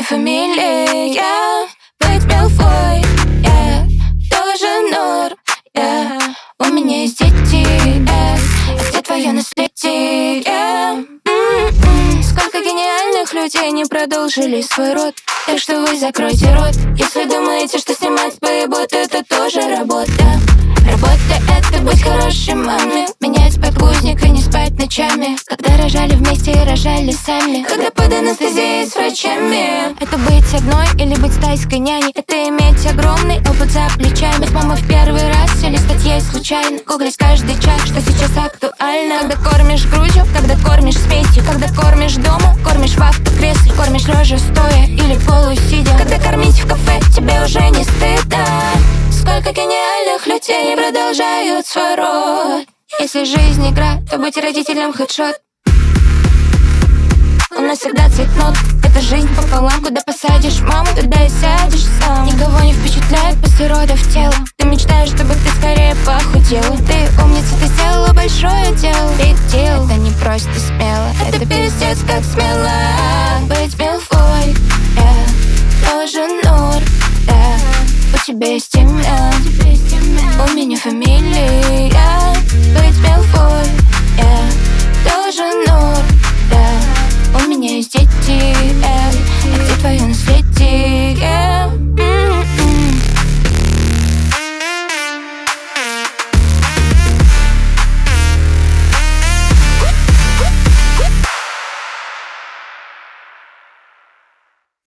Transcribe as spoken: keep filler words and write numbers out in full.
фамилия. Быть милфой, yeah, тоже норм, yeah. У меня есть дети, yeah. А где твое наследие, yeah? М-м-м. Сколько гениальных людей не продолжили свой род. Так что вы закройте рот, если думаете, что снимать поебут, это тоже работа. Работа — это быть хорошей маме, менять подгузник и не спать ночами. Когда рожали вместе и рожали сами, когда под анестезией с врачами. Это быть одной или быть тайской няней, это иметь огромный опыт за плечами. Быть мамой в первый раз или статьей случайно, гуглить каждый час, что сейчас актуально. Когда кормишь грудью, когда кормишь смесью, когда кормишь дома, кормишь в автокресле, кормишь лежа стоя или полусидя. Когда кормить в кафе тебе уже не стыдно. Сколько гениальных людей продолжают свой род. Если жизнь игра, то быть родителем хедшот. У нас всегда цветнот. Это жизнь пополам, куда посадишь маму, туда и сядешь сам. Никого не впечатляет после родов тело. Ты мечтаешь, чтобы ты скорее похудела. Ты умница, ты сделала большое дело. Big deal, это не просто смело, это пиздец как смело. Быть милфой, yeah, тоже норм, yeah. У тебя есть имя, у меня фамилия.